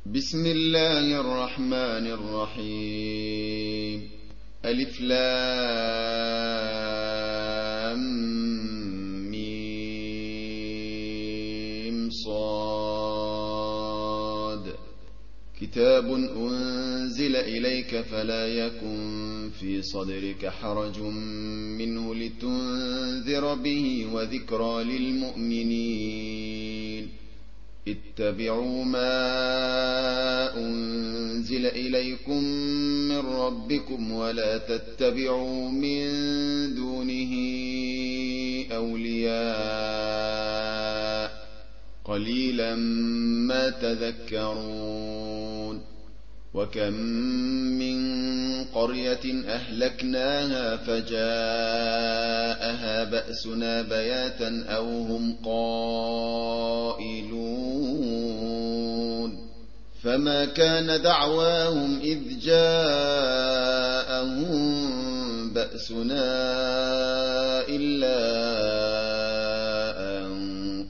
بسم الله الرحمن الرحيم. ألف لام ميم صاد. كتاب أنزل إليك فلا يكن في صدرك حرج منه لتنذر به وذكرى للمؤمنين. اتبعوا ما أنزل إليكم من ربكم ولا تتبعوا من دونه أولياء قليلا ما تذكرون. وكم من قرية أهلكناها فجاءها بأسنا بياتا أو هم قائلون. فما كان دعواهم إذ جاءهم بأسنا إلا أن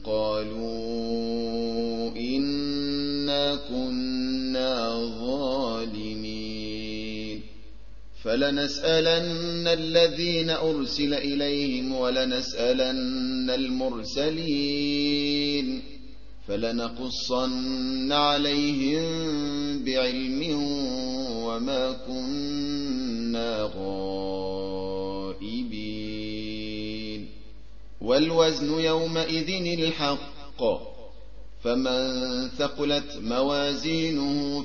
قالوا إنا كنا ظالمين. فلنسألن الذين أرسل إليهم ولنسألن المرسلين فلنقصن عليهم بعلم وما كنا غائبين. والوزن يومئذ الحق فمن ثقلت موازينه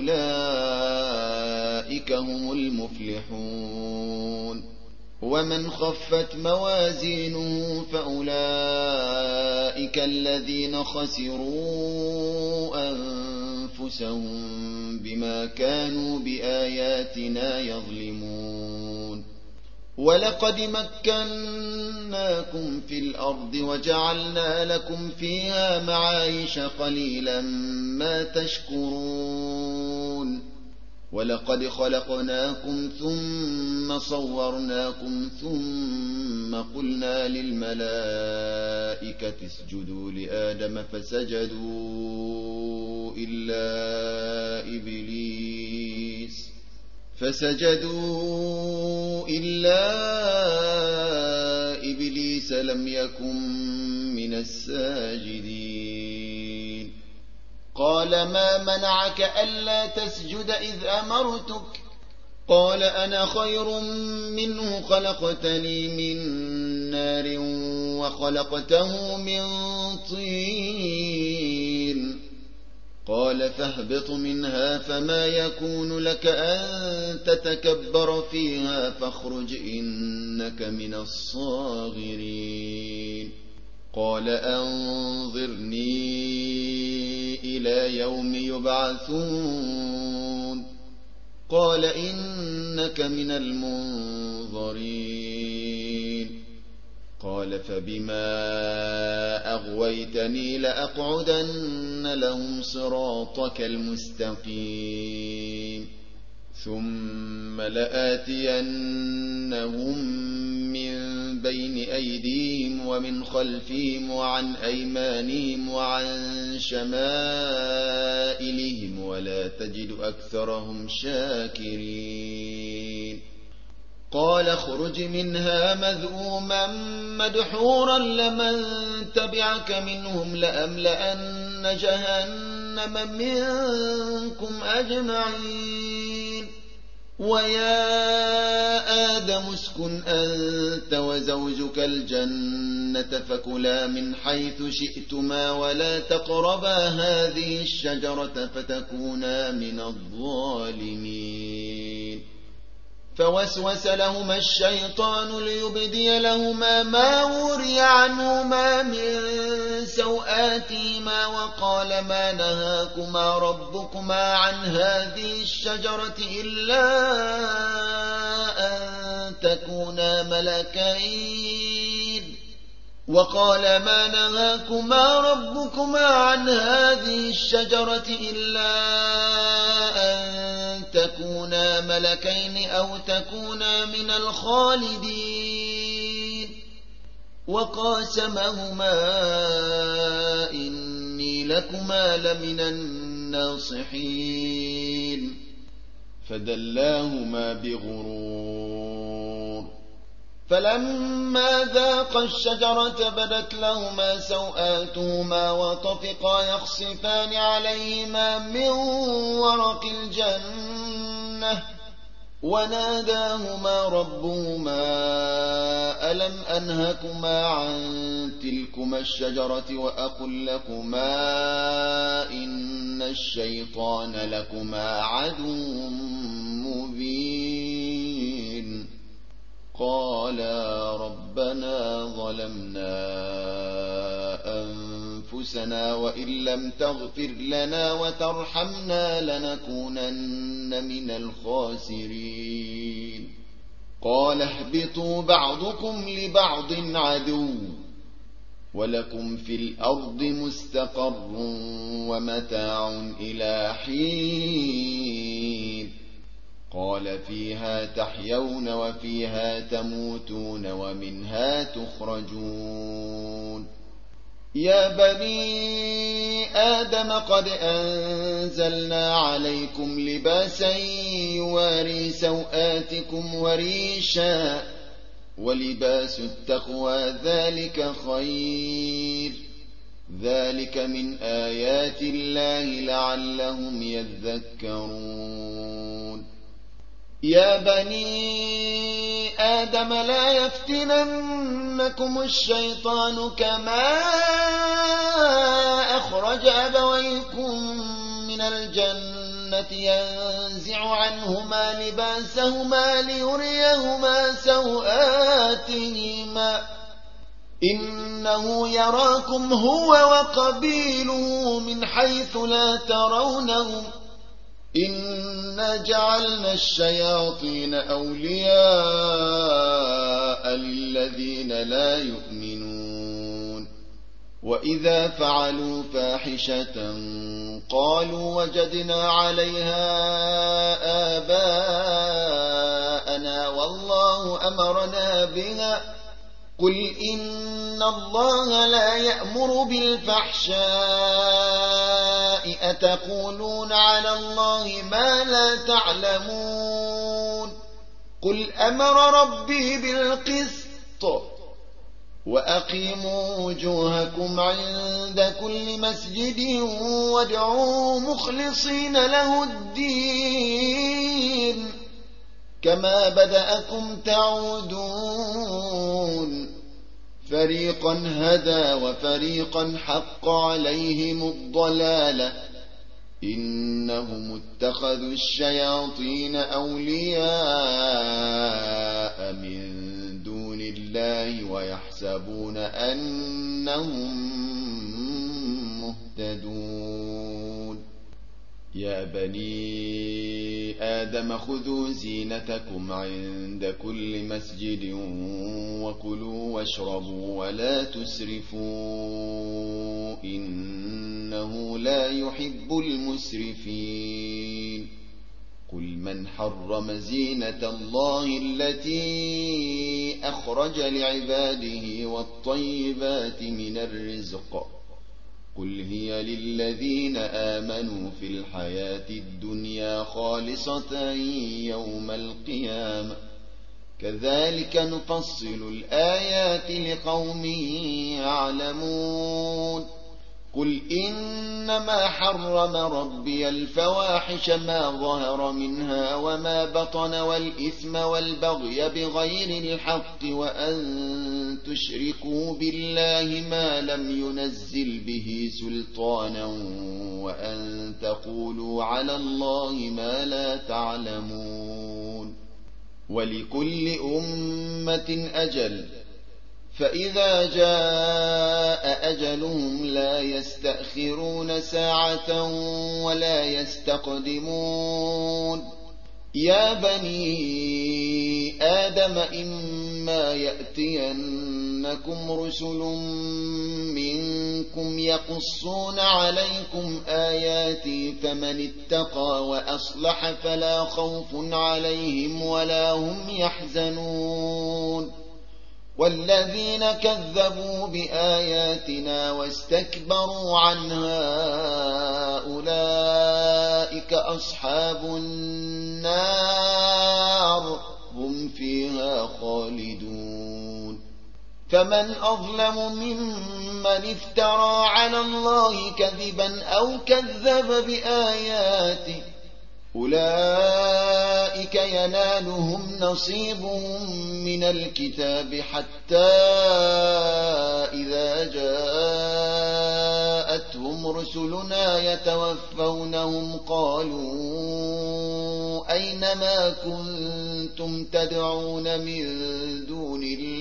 فأولئك هم المفلحون. ومن خفت موازينه فأولئك الذين خسروا أنفسهم بما كانوا بآياتنا يظلمون. ولقد مكناكم في الأرض وجعلنا لكم فيها معايش قليلا ما تشكرون. ولقد خلقناكم ثم صورناكم ثم قلنا للملائكة اسجدوا لآدم فسجدوا إلا إبليس لم يكن من الساجدين. قال ما منعك ألا تسجد إذ أمرتك؟ قال أنا خير منه خلقتني من نار وخلقته من طين. قال فاهبط منها فما يكون لك أن تتكبر فيها فاخرج إنك من الصاغرين. قال أنظرني إلى يوم يبعثون. قال إنك من المنظرين. قال فبما أغويتني لأقعدن لهم صراطك المستقيم ثم لآتينهم من بين أيديهم ومن خلفهم وعن أيمانهم وعن شمائلهم ولا تجد أكثرهم شاكرين. قال اخرج منها مذءوما مدحورا لمن تبعك منهم لأملأن جهنم منكم أجمعين. ويا آدم اسكن أنت وزوجك الجنة فكلا من حيث شئتما ولا تقربا هذه الشجرة فتكونا من الظالمين. فوسوس لهما الشيطان ليبدي لهما ما وري عنهما من سوآتهما وقال ما نهاكما ربكما عن هذه الشجرة إلا أن تكونا ملكين أو تكونا من الخالدين. وقاسمهما إني لكما لمن الناصحين فدلاهما بغرور فلما ذاقا الشجرة بدت لهما سوآتهما وطفقا يخصفان عليهما من ورق الجنة وناداهما ربهما ألم أنهكما عن تلكما الشجرة وأقل لكما إن الشيطان لكما عدو مبين قالا ربنا ظلمنا أنفسنا وإن لم تغفر لنا وترحمنا لنكونن من الخاسرين قال اهبطوا بعضكم لبعض عدو ولكم في الأرض مستقر ومتاع إلى حين قال فيها تحيون وفيها تموتون ومنها تخرجون يا بني آدم قد أنزلنا عليكم لباسا يواري سوآتكم وريشا ولباس التقوى ذلك خير ذلك من آيات الله لعلهم يذكرون يا بني آدم لا يفتننكم الشيطان كما أخرج أبويكم من الجنة ينزع عنهما لباسهما ليريهما سوآتهما إنه يراكم هو وقبيله من حيث لا ترونهم إنا جعلنا الشياطين أولياء للذين لا يؤمنون وإذا فعلوا فاحشة قالوا وجدنا عليها آباءنا والله أمرنا بها قل إن الله لا يأمر بالفحشاء أتقولون على الله ما لا تعلمون قل أمر ربي بالقسط وأقيموا وجوهكم عند كل مسجد وادعوا مخلصين له الدين كما بدأكم تعودون فريقا هدى وفريقا حق عليهم الضلالة إنهم اتخذوا الشياطين أولياء من دون الله ويحسبون أنهم مهتدون يا بني آدم خذوا زينتكم عند كل مسجد وكلوا واشربوا ولا تسرفوا إنه لا يحب المسرفين قل من حرم زينة الله التي أخرج لعباده والطيبات من الرزق قل هي للذين آمنوا في الحياة الدنيا خالصة يوم القيامة كذلك نفصل الآيات لقوم يعلمون قل إنما حرم ربي الفواحش ما ظهر منها وما بطن والإثم والبغي بغير الحق وأن تشركوا بالله ما لم ينزل به سلطانا وأن تقولوا على الله ما لا تعلمون ولكل أمة أجل فإذا جاء أجلهم لا يستأخرون ساعة ولا يستقدمون يا بني آدم إما يأتينكم رسل منكم يقصون عليكم آياتي فمن اتقى وأصلح فلا خوف عليهم ولا هم يحزنون والذين كذبوا بآياتنا واستكبروا عنها أولئك أصحاب النار هم فيها خالدون فمن أظلم ممن افترى على الله كذبا أو كذب بآياته أولئك ينالهم نصيبهم من الكتاب حتى إذا جاءتهم رسلنا يتوفونهم قالوا أين ما كنتم تدعون من دون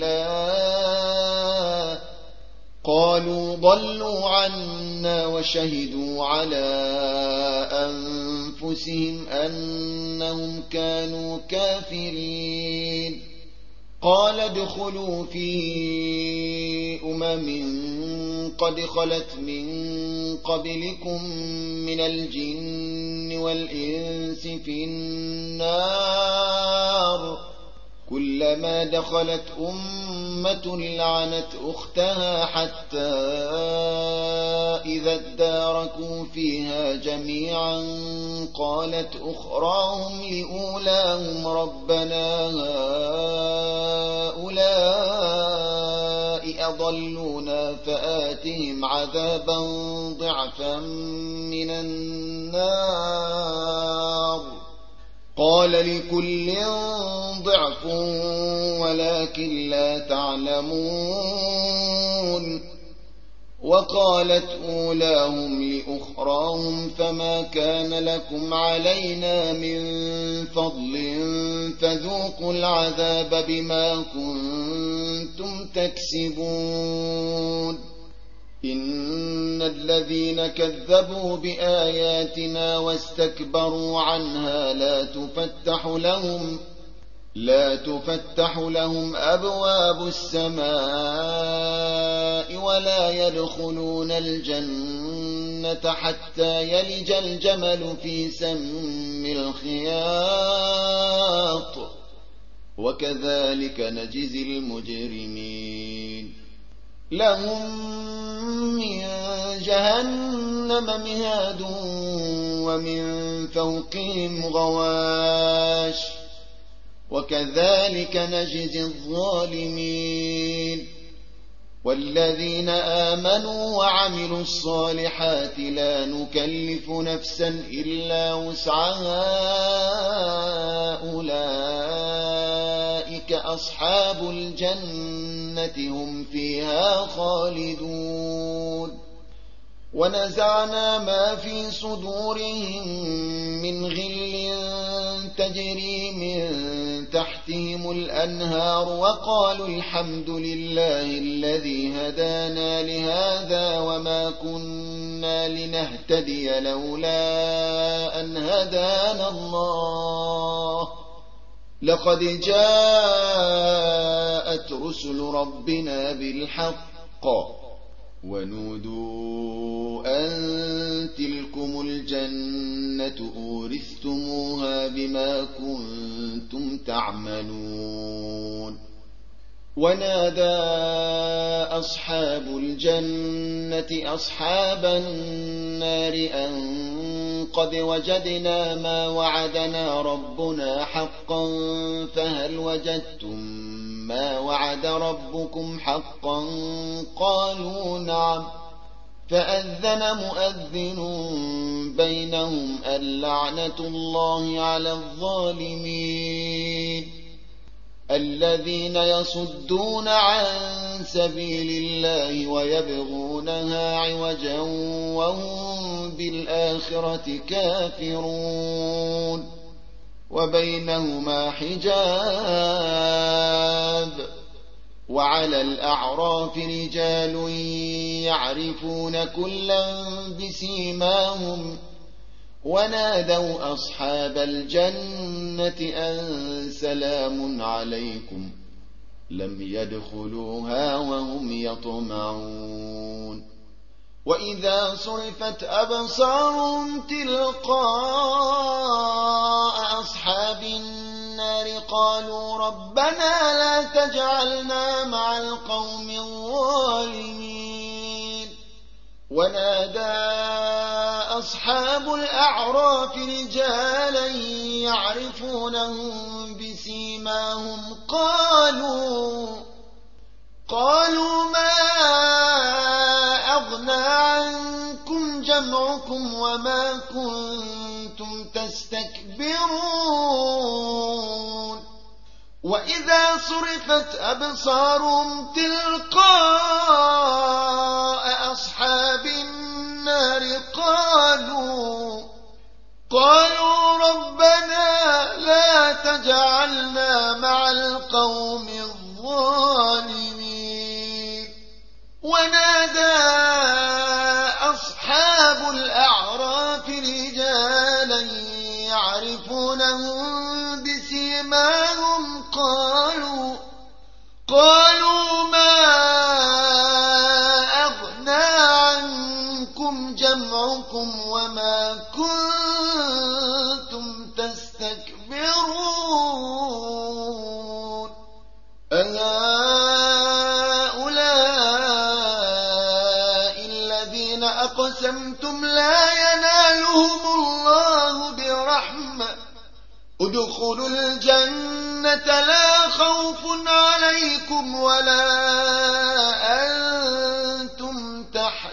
الله قالوا ضلوا عنا وشهدوا على أنفسهم أنهم كانوا كافرين قال ادخلوا في قد خلت من قبلكم من الجن والإنس في النار كلما دخلت أمة لعنت أختها حتى إذا اداركوا فيها جميعا قالت أخراهم لأولاهم ربنا هؤلاء أضلونا فآتهم عذابا ضعفا من النار قال لكل ضعف ولكن لا تعلمون وقالت أولاهم لأخراهم فما كان لكم علينا من فضل فذوقوا العذاب بما كنتم تكسبون إن الذين كذبوا بآياتنا واستكبروا عنها لا تفتح لهم أبواب السماء ولا يدخلون الجنة حتى يلج الجمل في سم الخياط وكذلك نجزي المجرمين لهم من جهنم مهاد ومن فوقهم غواش وكذلك نجزي الظالمين والذين آمنوا وعملوا الصالحات لا نكلف نفسا إلا وسعها أولئك أصحاب الجنة هم فيها خالدون ونزعنا ما في صدورهم من غل تجري من تحتهم الأنهار وقالوا الحمد لله الذي هدانا لهذا وما كنا لنهتدي لولا أن هدانا الله لقد جاءت رسل ربنا بالحق ونودوا أن تلكم الجنة أورثتموها بما كنتم تعملون ونادى أصحاب الجنة أصحاب النار أن قد وجدنا ما وعدنا ربنا حقا فهل وجدتم ما وعد ربكم حقا قالوا نعم فأذن مؤذن بينهم اللعنة الله على الظالمين الذين يصدون عن سبيل الله ويبغونها عوجا وهم بالآخرة كافرون وبينهما حجاب وعلى الأعراف رجال يعرفون كلا بسيماهم ونادوا أصحاب الجنة أن سلام عليكم لم يدخلوها وهم يطمعون وإذا صرفت أبصارهم تلقاء أصحاب النار قالوا ربنا لا تجعلنا مع أصحاب الأعراف رجالا يعرفونهم بسيماهم قالوا ما أغنى عنكم جمعكم وما كنتم تستكبرون وإذا صرفت أبصارهم تلقاء أصحاب النار قالوا ربنا لا تجعلنا مع القوم الظالمين ونادى أصحاب الأعراف رجالا يعرفونهم بسيماهم قالوا ما أغنى عنكم جمعكم وما كنتم تستكبرون أهؤلاء الذين أقسمتم لا ينالهم الله برحمة ادخلوا الجنة لا خوف عليكم ولا أنتم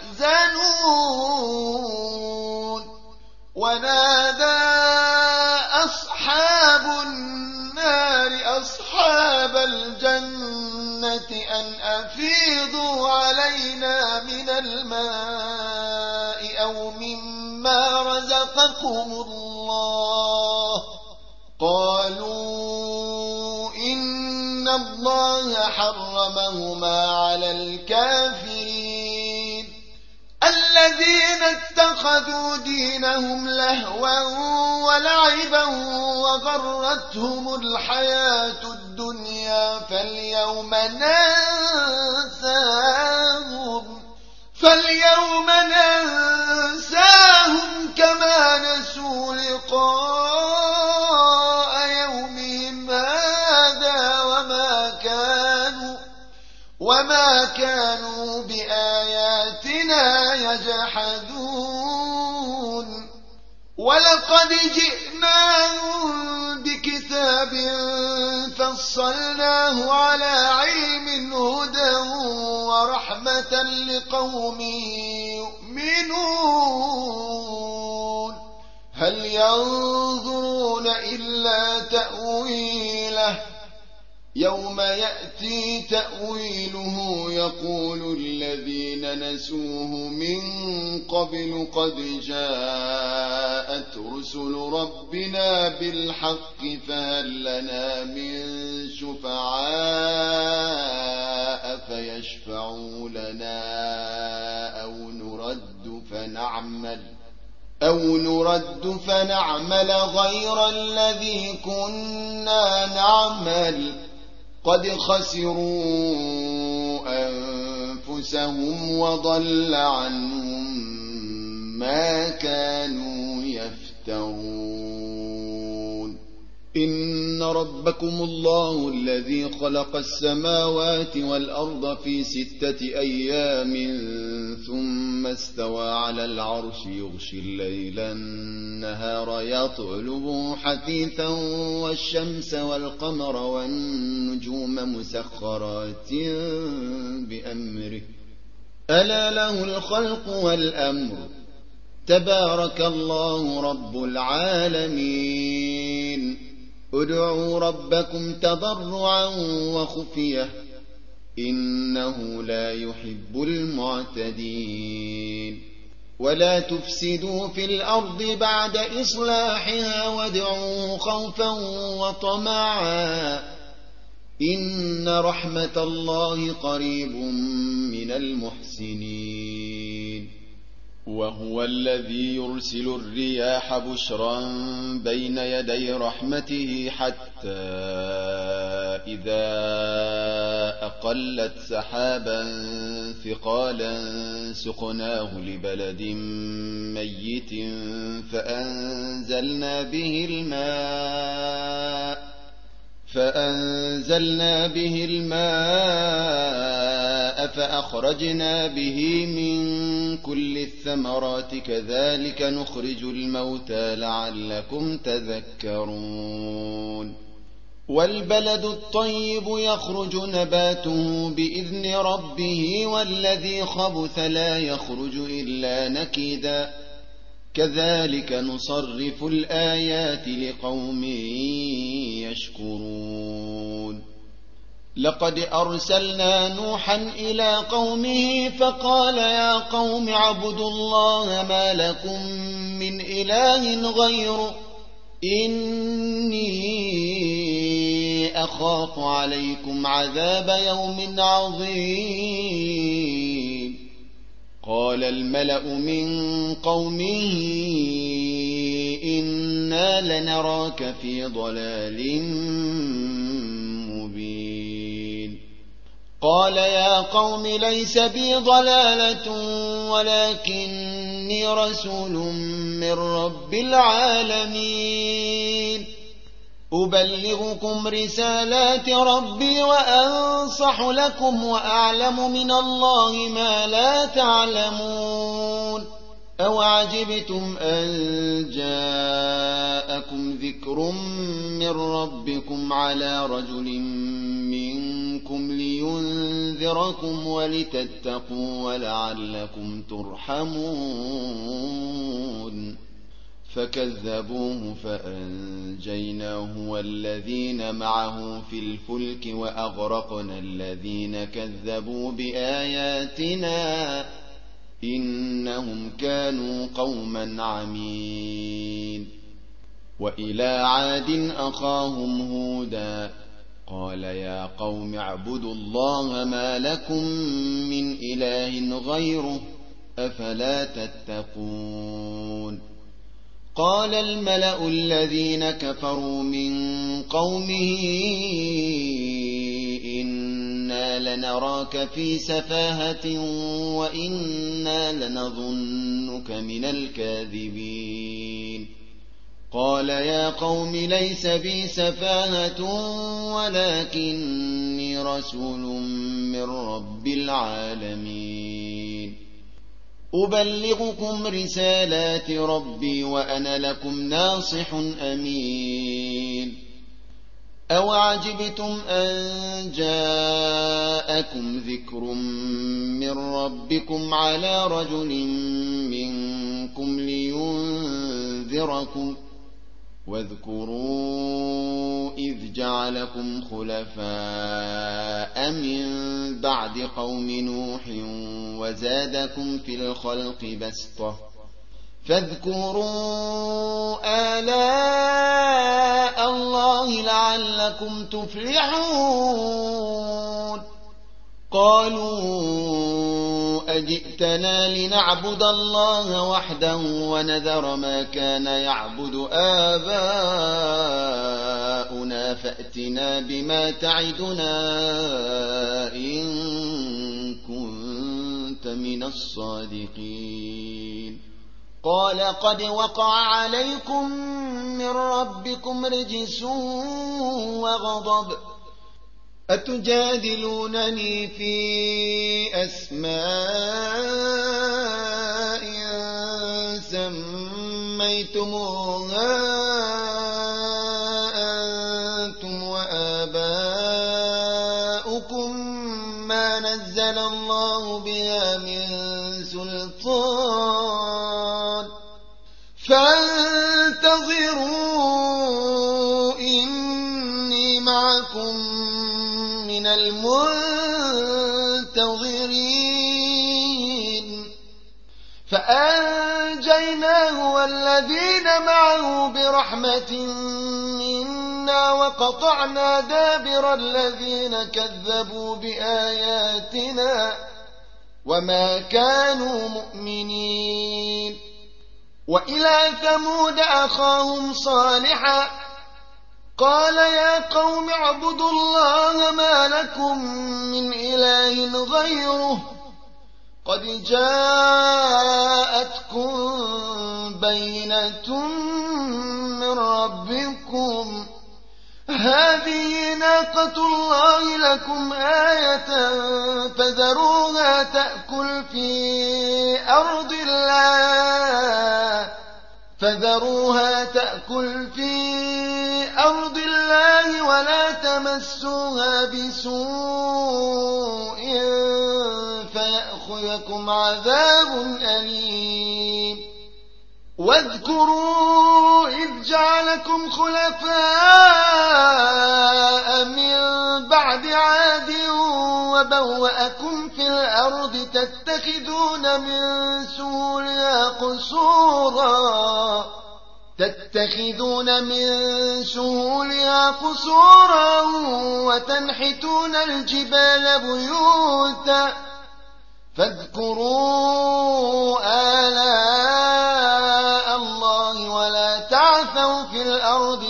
تحزنون ونادى أصحاب النار أصحاب الجنة أن أفيضوا علينا من الماء أو مما رزقكم الله قالوا إن الله حرمهما على الكافرين الذين اتخذوا دينهم لهوا ولعبا وغرتهم الحياة الدنيا فاليوم ننساهم كما نسوا لقاء يومهم هذا وما كانوا بآياتنا يجحدون ولقد جئناهم بكتاب فصلناه على علم هدى ورحمة لقوم يؤمنون هل ينظرون إلا تأويله يوم يأتي تأويله يقول الذين نسوه من قبل قد جاءت رسل ربنا بالحق فهل لنا من شفعاء فيشفعوا لنا أو نرد فنعمل غير الذي كنا نعمل قد خسروا أنفسهم وضل عنهم ما كانوا يفترون إن ربكم الله الذي خلق السماوات والأرض في 6 أيام ثم استوى على العرش يغشي الليل النهار يطلبه حثيثا والشمس والقمر والنجوم مسخرات بأمره ألا له الخلق والأمر تبارك الله رب العالمين ادعوا ربكم تضرعا وخفية إنه لا يحب المعتدين ولا تفسدوا في الأرض بعد إصلاحها وادعوه خوفا وطمعا إن رحمة الله قريب من المحسنين وهو الذي يرسل الرياح بشرا بين يدي رحمته حتى إذا أقلت سحابا ثقالا سقناه لبلد ميت فأنزلنا به الماء فأخرجنا به من كل الثمرات كذلك نخرج الموتى لعلكم تذكرون والبلد الطيب يخرج نباته بإذن ربه والذي خبث لا يخرج إلا نكدا كذلك نصرف الآيات لقوم يشكرون لقد أرسلنا نوحا إلى قومه فقال يا قوم اعبدوا الله ما لكم من إله غيره إني أخاف عليكم عذاب يوم عظيم قال الملأ من قومه إنا لنراك في ضلال مبين قال يا قوم ليس بي ضلالة ولكني رسول من رب العالمين أبلغكم رسالات ربي وأنصح لكم وأعلم من الله ما لا تعلمون أوعجبتم أن جاءكم ذكر من ربكم على رجل منكم لينذركم ولتتقوا ولعلكم ترحمون فكذبوه فأنجيناه والذين معه في الفلك وأغرقنا الذين كذبوا بآياتنا إنهم كانوا قوما عمين وإلى عاد أخاهم هودا قال يا قوم اعبدوا الله ما لكم من إله غيره أفلا تتقون قال الملأ الذين كفروا من قومه إنا لنراك في سفاهة وإنا لنظنك من الكاذبين قال يا قوم ليس بي سفاهة ولكني رسول من رب العالمين أبلغكم رسالات ربي وأنا لكم ناصح أمين أوعجبتم أن جاءكم ذكر من ربكم على رجل منكم لينذركم واذكروا إذ جعلكم خلفاء من بعد قوم نوح وزادكم في الخلق بسطة فاذكروا آلاء الله لعلكم تفلحون قالوا أجئتنا لنعبد الله وحده ونذر ما كان يعبد آباؤنا فأتنا بما تعدنا إن كنت من الصادقين قال قد وقع عليكم من ربكم رجس وغضب أتجادلونني في أسماء سميتموها أنتم وآباؤكم ما نزل الله بها من سلطان فانتظروا إني معكم من المنتظرين فأنجيناه والذين معه برحمة منا وقطعنا دابر الذين كذبوا بآياتنا وما كانوا مؤمنين وإلى ثمود أخاهم صالحا قال يا قوم اعبدوا الله ما لكم من إله غيره قد جاءتكم بينة من ربكم هذه ناقة الله لكم آية فذروها تأكل في أرض الله ولا تمسوها بسوء فيأخذكم عذاب أليم واذكروا إذ جعلكم خلفاء من بعد عاد وبوأكم في الأرض تتخذون من سهولها قصورا وتنحتون الجبال بيوتا فاذكروا آلاء الله ولا تعثوا في الأرض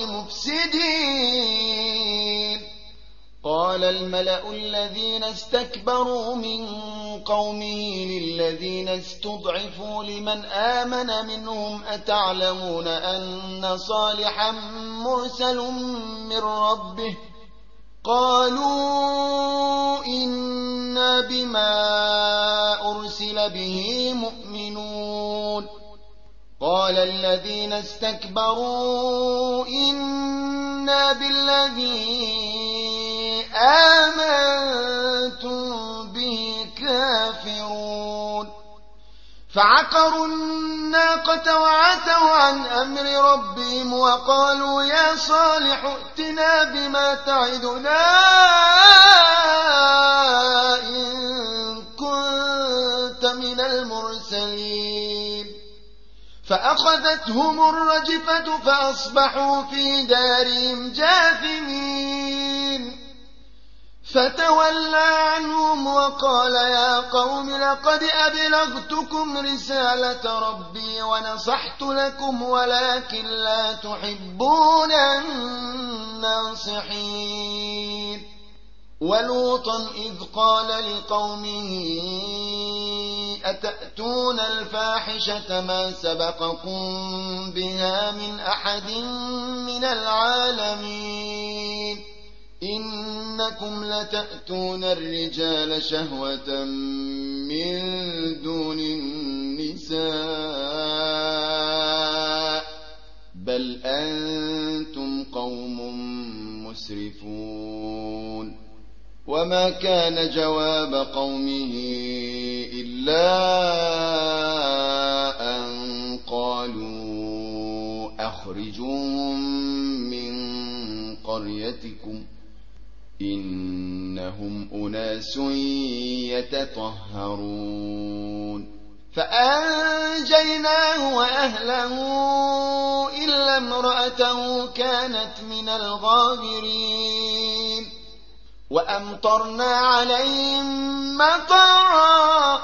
مفسدين قال الملأ الذين استكبروا من قومه للذين استضعفوا لمن آمن منهم أتعلمون أن صالحا مرسل من ربه قالوا إنا بما أرسل به مؤمنون قال الذين استكبروا إنا بالذي آمنتم به كافرون فعقروا الناقة وعتوا عن أمر ربهم وقالوا يا صالح ائتنا بما تعدنا إن كنت من المرسلين فأخذتهم الرجفة فأصبحوا في دارهم جاثمين فتولى عنهم وقال يا قوم لقد أبلغتكم رسالة ربي ونصحت لكم ولكن لا تحبون الناصحين ولوطا إذ قال لقومه أتأتون الفاحشة ما سبقكم بها من أحد من العالمين إنكم لتأتون الرجال شهوة من دون النساء بل أنتم قوم مسرفون وما كان جواب قومه إلا أن قالوا أخرجوهم من قريتكم إنهم أناس يتطهرون فأنجيناه وأهله إلا امرأته كانت من الغابرين وأمطرنا عليهم مطرا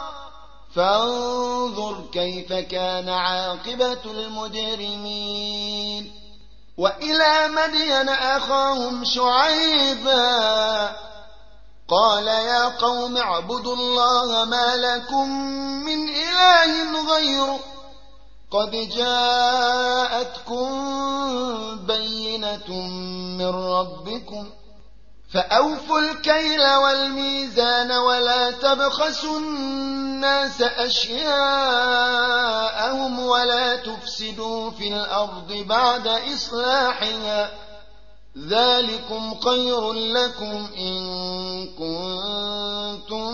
فانظر كيف كان عاقبة المجرمين وإلى مدين أخاهم شعيبا قال يا قوم اعبدوا الله ما لكم من إله غيره قد جاءتكم بينة من ربكم فأوفوا الكيل والميزان ولا تبخسوا الناس أشياءهم ولا تفسدوا في الأرض بعد إصلاحها ذلكم خير لكم إن كنتم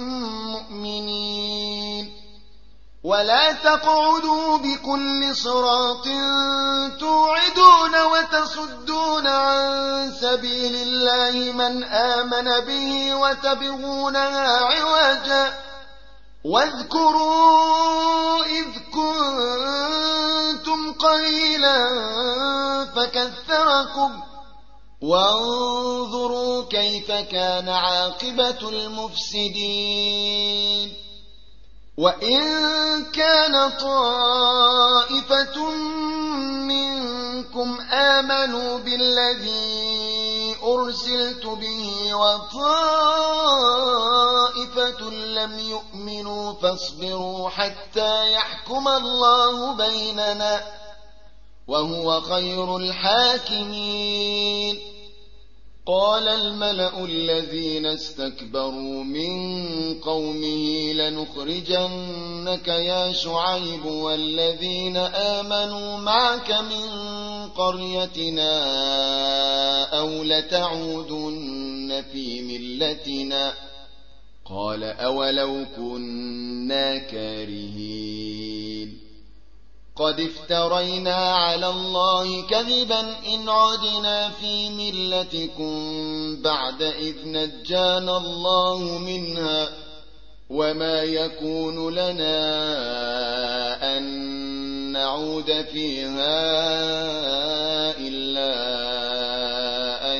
مؤمنين ولا تقعدوا بكل صراط توعدون وتصدون عن سبيل الله من آمن به وتبغونها عوجا واذكروا إذ كنتم قليلا فكثركم وانظروا كيف كان عاقبة المفسدين وإن كان طائفة منكم آمنوا بالذي أرسلت به وطائفة لم يؤمنوا فاصبروا حتى يحكم الله بيننا وهو خير الحاكمين قال الملأ الذين استكبروا من قومه لنخرجنك يا شعيب والذين آمنوا معك من قريتنا أو لتعودن في ملتنا قال أولو كنا كارهين قد افترينا على الله كذبا إن عدنا في ملتكم بعد إذ نجانا الله منها وما يكون لنا أن نعود فيها إلا أن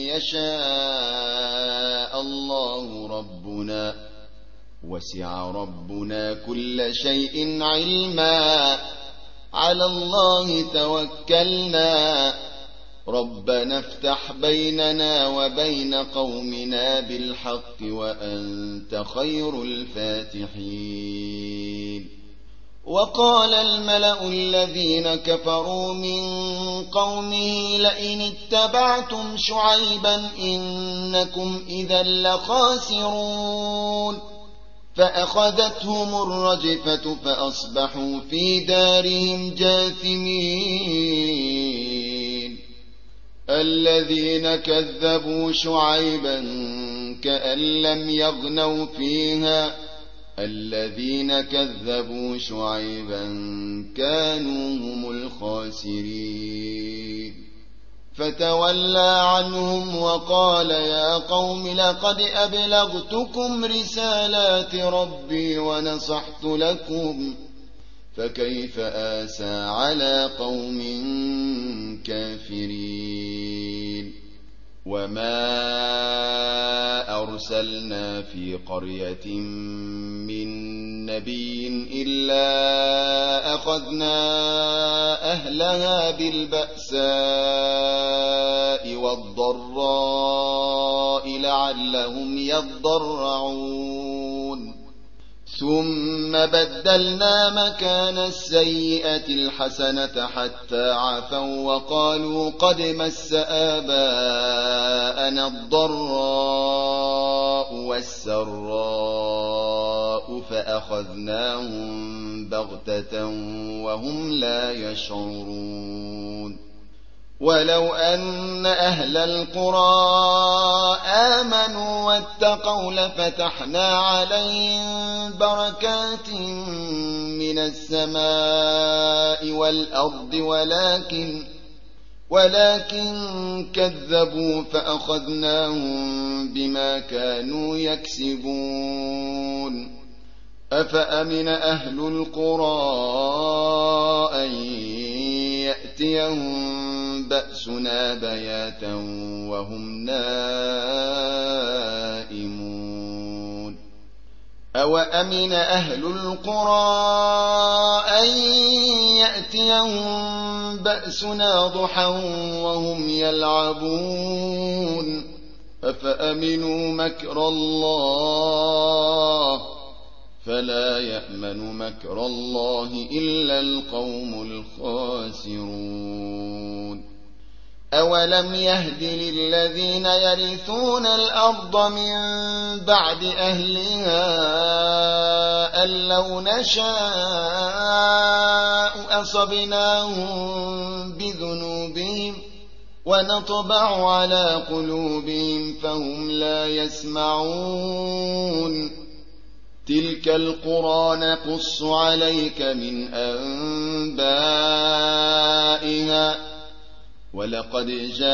يشاء الله ربنا وسع ربنا كل شيء علما على الله توكلنا ربنا افتح بيننا وبين قومنا بالحق وأنت خير الفاتحين وقال الملأ الذين كفروا من قومه لئن اتبعتم شعيبا إنكم إذا لخاسرون فأخذتهم الرجفة فأصبحوا في دارهم جاثمين الذين كذبوا شعيبا كأن لم يغنوا فيها الذين كذبوا شعيبا كانوا هم الخاسرين فتولى عنهم وقال يا قوم لقد أبلغتكم رسالات ربي ونصحت لكم فكيف آسى على قوم كافرين وما أرسلنا في قرية من نبي إلا أخذنا أهلها بالبأساء والضراء لعلهم يضرعون ثم بدلنا مكان السيئة الحسنة حتى عفوا وقالوا قد مس آباءنا الضراء والسراء فأخذناهم بغتة وهم لا يشعرون ولو أن أهل القرى آمنوا واتقوا لفتحنا عليهم بركات من السماء والأرض ولكن كذبوا فأخذناهم بما كانوا يكسبون أفأمن أهل القرى أن يأتيهم بأسنا بياتا وهم نائمون أوأمن أهل القرى أن يأتيهم بأسنا ضحى وهم يلعبون أفأمنوا مكر الله فلا يأمن مكر الله إلا القوم الخاسرون أولم يهد للذين يرثون الأرض من بعد أهلها أن لو نشاء أصبناهم بذنوبهم ونطبع على قلوبهم فهم لا يسمعون تلك القرى نقص عليك من أنبائها ولقد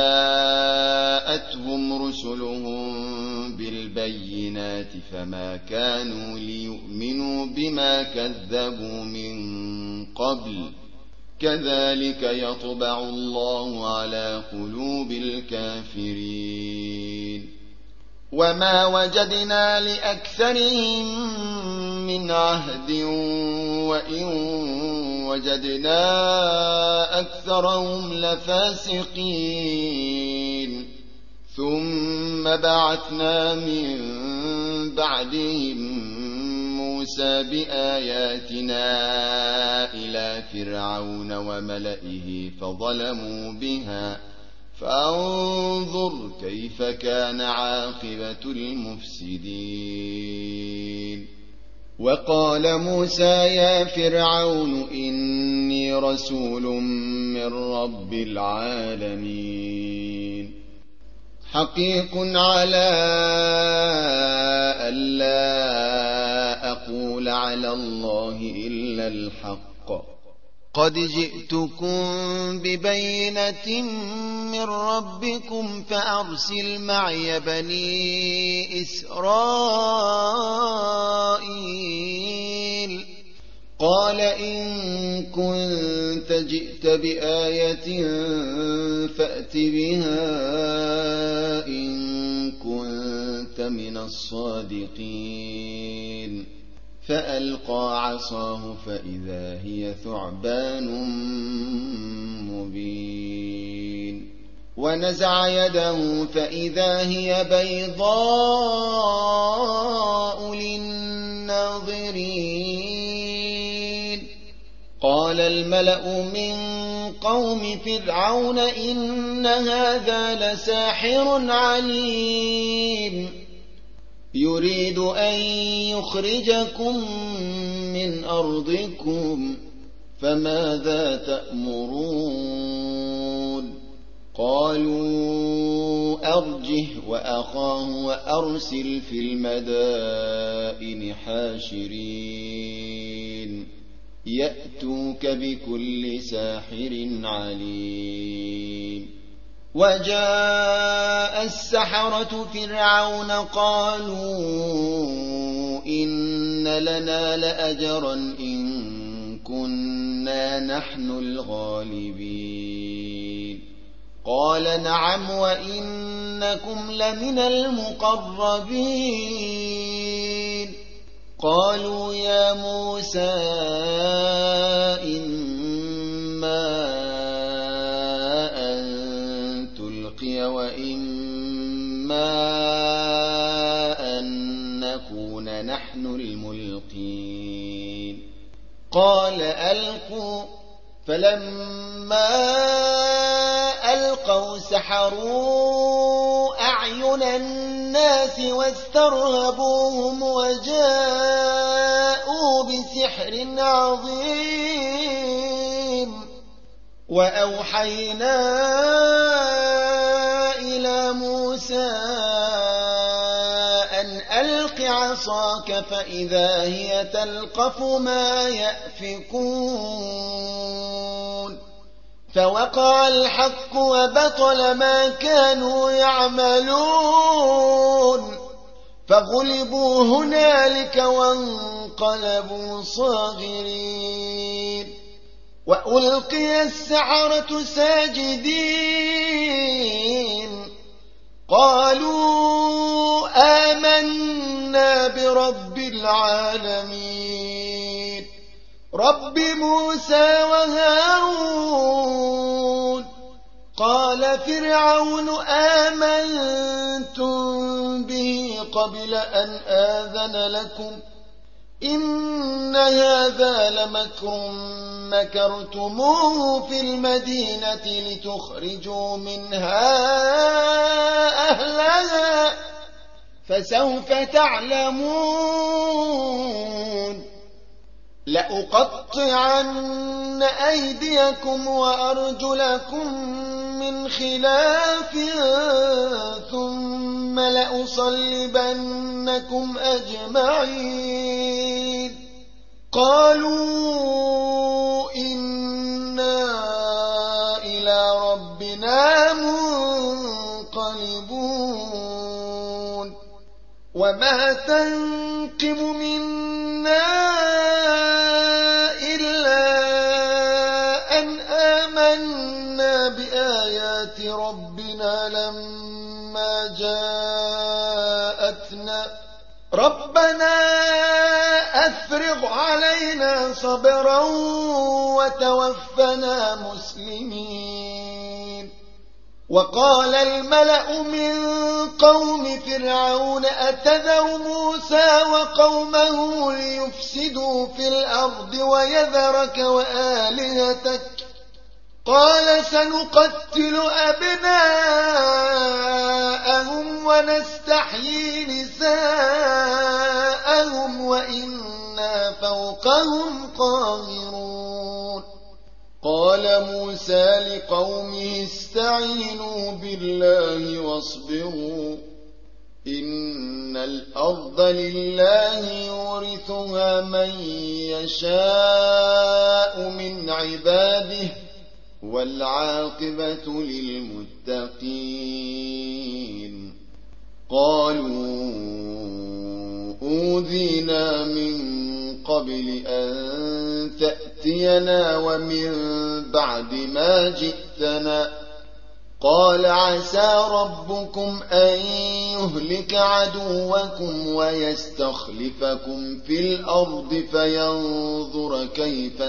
جاءتهم رسلهم بالبينات فما كانوا ليؤمنوا بما كذبوا من قبل كذلك يطبع الله على قلوب الكافرين وما وجدنا لأكثرهم من عهد وإن وجدنا أكثرهم لفاسقين ثم بعثنا من بعدهم موسى بآياتنا إلى فرعون وملئه فانظر كيف كان عاقبة المفسدين. وقال موسى يا فرعون إني رسول من رب العالمين حقيق على ألا أقول على الله إلا الحق قد جئتكم ببينة من ربكم فأرسل معي بني إسرائيل. قال إن كنت جئت بآية فأت بها إن كنت من الصادقين. فألقى عصاه فإذا هي ثعبان مبين ونزع يده فإذا هي بيضاء للناظرين. قال الملأ من قوم فرعون إن هذا لساحر عليم يريد أن يخرجكم من أرضكم فماذا تأمرون. قالوا أرجه وأخاه وأرسل في المدائن حاشرين يأتوك بكل ساحر عليم. وجاء السحرة فرعون قالوا إن لنا لأجرا إن كنا نحن الغالبين. قال نعم وإنكم لمن المقربين. قالوا يا موسى إما وإما أن نكون نحن الملقين. قال ألقوا. فلما ألقوا سحروا أعين الناس واسترهبوهم وجاءوا بسحر عظيم. وأوحينا إلى موسى أن ألق عصاك فإذا هي تلقف ما يأفكون. فوقع الحق وبطل ما كانوا يعملون فغلبوا هنالك وانقلبوا صاغرين. وألقي السحرة ساجدين قالوا آمنا برب العالمين رب موسى وهارون. قال فرعون آمنتم به قبل أن آذن لكم إن هذا لمكر مكرتموه في المدينة لتخرجوا منها أهلها فسوف تعلمون. لأقطعن أيديكم وأرجلكم من خلاف ثم لأصلبنكم أجمعين. قالوا إنا إلى ربنا منقلبون. وما تنقم منا إلا أن آمنا بآيات ربنا لما جاءتنا ربنا أفرغ علينا صبرا وتوفنا مسلمين. وقال الملأ من قوم فرعون أتذر موسى وقومه ليفسدوا في الأرض ويذرك وآلهتك قال سنقتل أبناءهم ونستحيي نساءهم وإنا فوقهم قاهرون قال موسى لقومه استعينوا بالله واصبروا إن الأرض لله يورثها من يشاء من عباده والعاقبة للمتقين قالوا أوذينا من قبل أن تأتينا ومن بعد ما جئتنا قال عسى ربكم أن يهلك عدوكم ويستخلفكم في الأرض فينظر كيف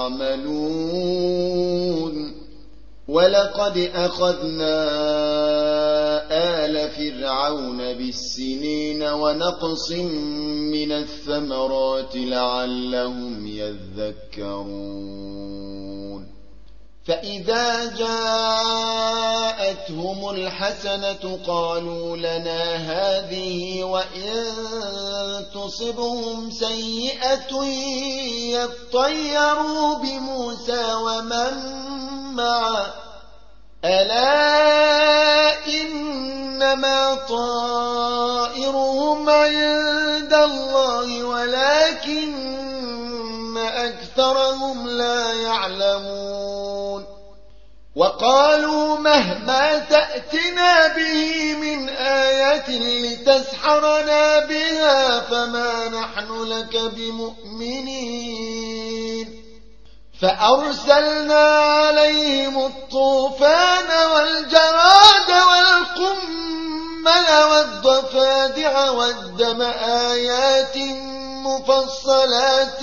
تعملون ولقد أخذنا آل فرعون بالسنين ونقص من الثمرات لعلهم يذكرون فإذا جاءتهم الحسنة قالوا لنا هذه وإن تصبهم سيئة يطيروا بموسى ومن معه ألا إنما طائرهم عند الله ولكن أكثرهم لا يعلمون وقالوا مهما تأتنا به من آية لتسحرنا بها فما نحن لك بمؤمنين فأرسلنا عليهم الطوفان والجراد والقمل والضفادع والدم آيات مفصلات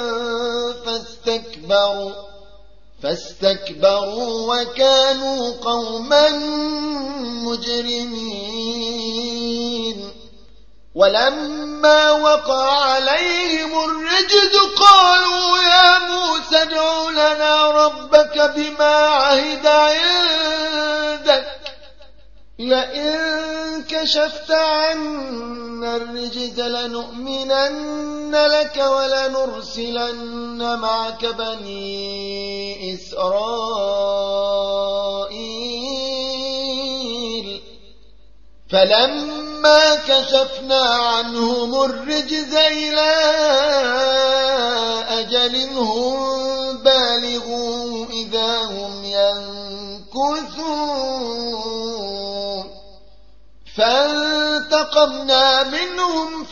فاستكبروا وكانوا قوما مجرمين ولما وقع عليهم الرجز قالوا يا موسى ادع لنا ربك بما عهد عندك لئن كشفت عنا الرجز لنؤمنن لك ولنرسلن معك بني إسرائيل فلما كشفنا عنهم الرجز إلى أجل هم بالغوا إذا هم ينكثون فانتقمنا منهم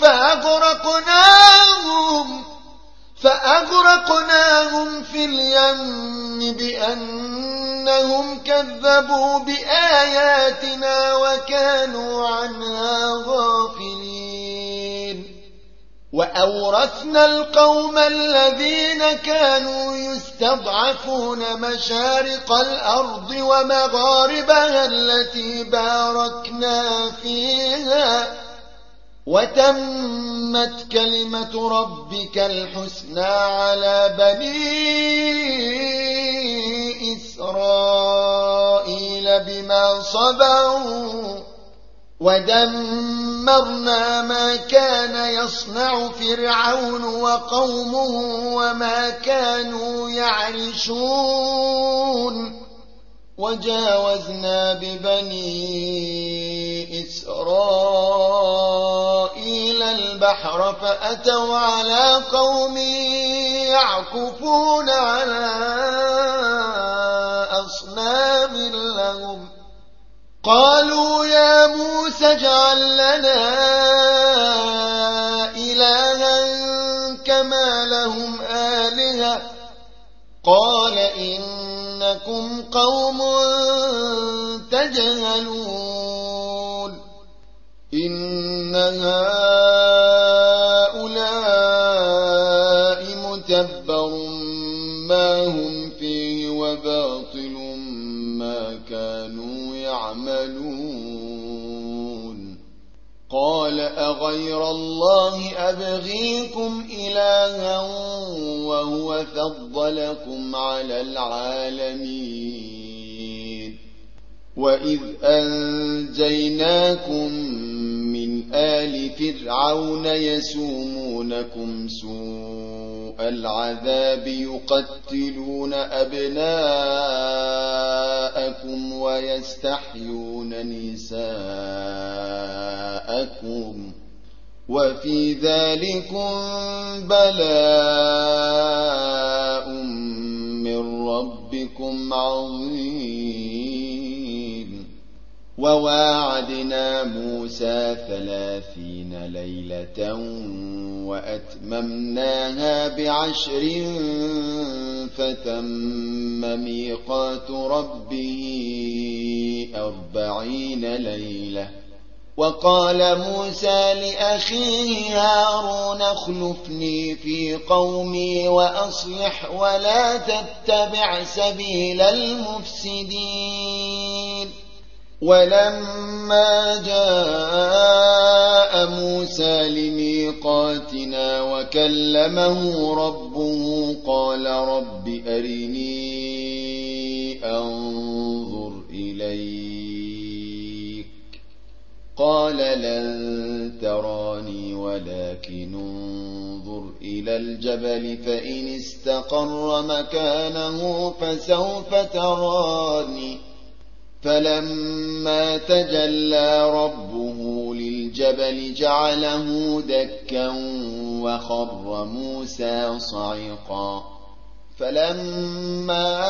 فأغرقناهم في اليم بأنهم كذبوا بآياتنا وكانوا عنها غافلين وأورثنا القوم الذين كانوا يستضعفون مشارق الأرض ومغاربها التي باركنا فيها وتمت كلمة ربك الحسنى على بني إسرائيل بما صبروا ودمرنا ما كان يصنع فرعون وقومه وما كانوا يعرشون وجاوزنا ببني إسرائيل البحر فأتوا على قوم يعكفون على أصنام لهم قالوا يا موسى اجعل لنا إلها كما لهم آلهة قال إنكم قوم تجهلون إن هؤلاء متبر ما هم فيه وباطل ما كانوا يعملون قال أغير الله أبغيكم إلها وهو فضلكم على العالمين وإذ أنجيناكم من آل فرعون يسومونكم سوء العذاب يقتلون أبناءكم ويستحيون نساءكم وفي ذلكم بلاء من ربكم عظيم وواعدنا موسى 30 ليلة وأتممناها ب10 فتم ميقات ربه 40 ليلة وقال موسى لأخيه هارون اخلفني في قومي وأصلح ولا تتبع سبيل المفسدين ولما جاء موسى لميقاتنا وكلمه ربه قال رب أرني أنظر إليك قال لن تراني ولكن انظر إلى الجبل فإن استقر مكانه فسوف تراني فلما تجلى ربه للجبل جعله دكا وخر موسى صعقا فلما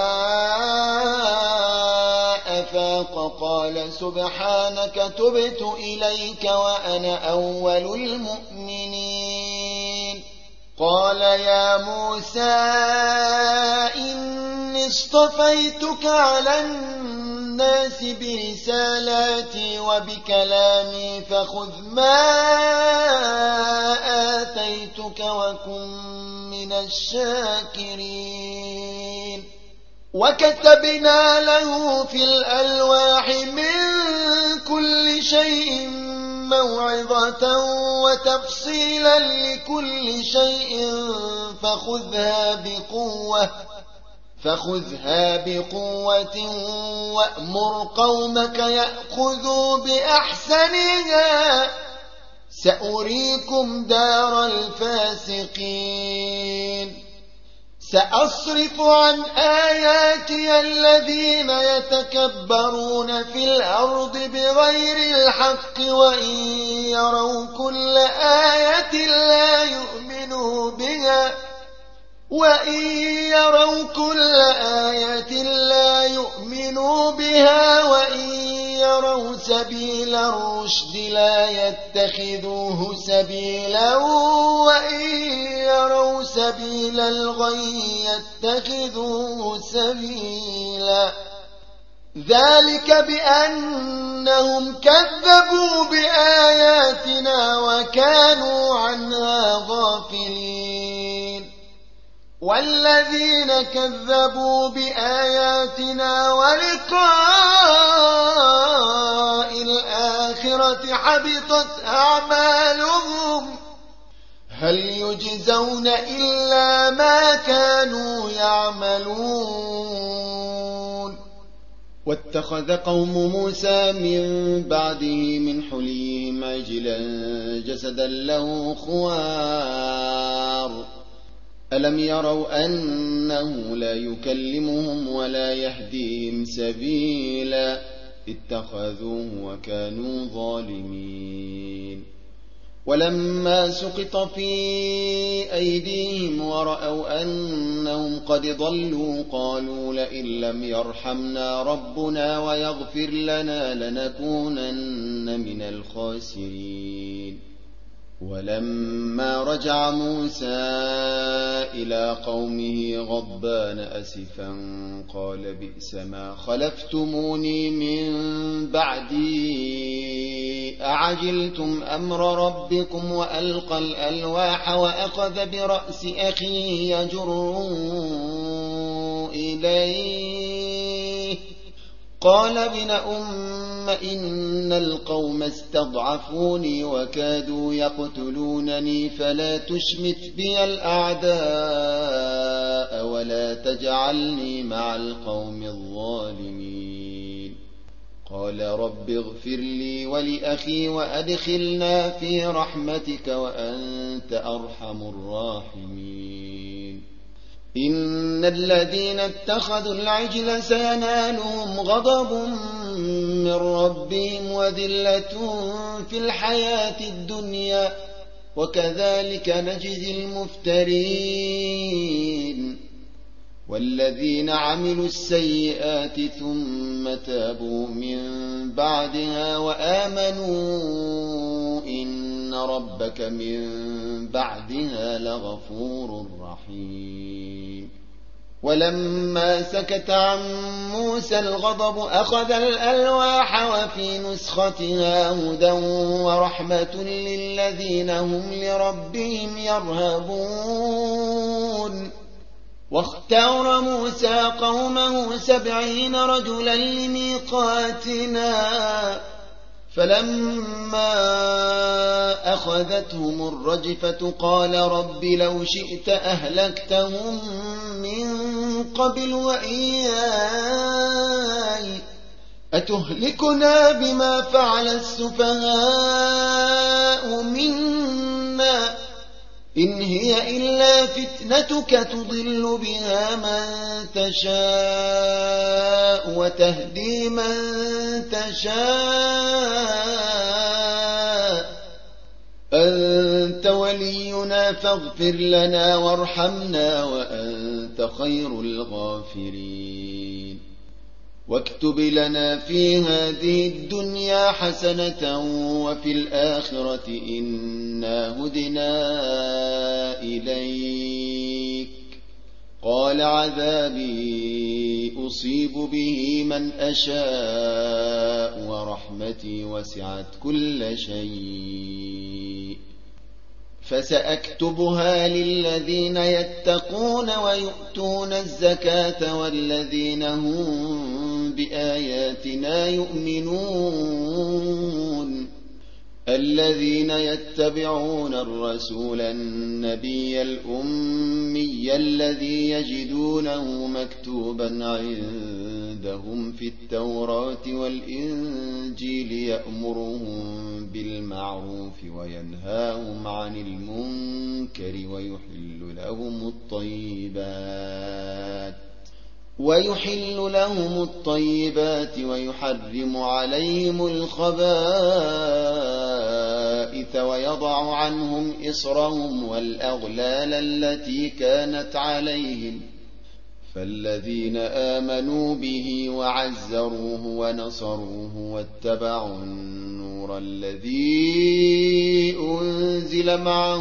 أفاق قال سبحانك تبت إليك وأنا أول المؤمنين قال يا موسى إني اصطفيتك على الناس برسالاتي وبكلامي فخذ ما آتيتك وكن من الشاكرين وكتبنا له في الألواح من كل شيء موعظة وتفصيلا لكل شيء فخذها بقوة وأمر قومك يأخذوا بأحسنها سأريكم دار الفاسقين سأصرف عن آياتي الذين يتكبرون في الأرض بغير الحق وإن يروا كل آية لا يؤمنوا بها وإن يروا سبيل الرشد لا يتخذوه سبيلا وإن يروا سبيل الغي يتخذوه سبيلا ذلك بأنهم كذبوا بآياتنا وكانوا عنها غافلين والذين كذبوا بآياتنا ولقاء الآخرة حبطت أعمالهم هل يجزون إلا ما كانوا يعملون واتخذ قوم موسى من بعده من حليهم عجلا جسدا له خوار ألم يروا أنه لا يكلمهم ولا يهديهم سبيلا اتخذوه وكانوا ظالمين ولما سقط في أيديهم ورأوا أنهم قد ضلوا قالوا لئن لم يرحمنا ربنا ويغفر لنا لنكونن من الخاسرين ولما رجع موسى إلى قومه غضبان أسفا قال بئس ما خلفتموني من بعدي أعجلتم أمر ربكم وألقى الألواح وأخذ برأس أخيه يجره إليه قال ابن إن القوم استضعفوني وكادوا يقتلونني فلا تشمت بي الأعداء ولا تجعلني مع القوم الظالمين. قال رب اغفر لي ولأخي وأدخلنا في رحمتك وأنت أرحم الراحمين. إن الذين اتخذوا العجل سينالهم غضب من ربهم وذلة في الحياة الدنيا وكذلك نجزي المفترين. والذين عملوا السيئات ثم تابوا من بعدها وآمنوا إن ربك من بعدها لغفور رحيم. ولما سكت عن موسى الغضب أخذ الألواح وفي نسختها هدى ورحمة للذين هم لربهم يرهبون. واختار موسى قومه 70 رجلا لميقاتنا فلما أخذتهم الرجفة قال رب لو شئت أهلكتهم من قبل وإياي أتهلكنا بما فعل السفهاء منا إن هي إلا فتنتك تضل بها من تشاء وتهدي من تشاء أنت ولينا فاغفر لنا وارحمنا وأنت خير الغافرين. واكتب لنا في هذه الدنيا حسنة وفي الآخرة إنا هدنا إليك. قال عذابي أصيب به من أشاء ورحمتي وسعت كل شيء فسأكتبها للذين يتقون ويؤتون الزكاة والذين هم بآياتنا يؤمنون. الذين يتبعون الرسول النبي الأمي الذي يجدونه مكتوبا عندهم في التوراة والإنجيل يأمرهم بالمعروف وينهاهم عن المنكر ويحل لهم الطيبات ويحرم عليهم الخبائث ويضع عنهم إصرهم والأغلال التي كانت عليهم. فالذين آمنوا به وعزروه ونصروه واتبعوا النور الذي أنزل معه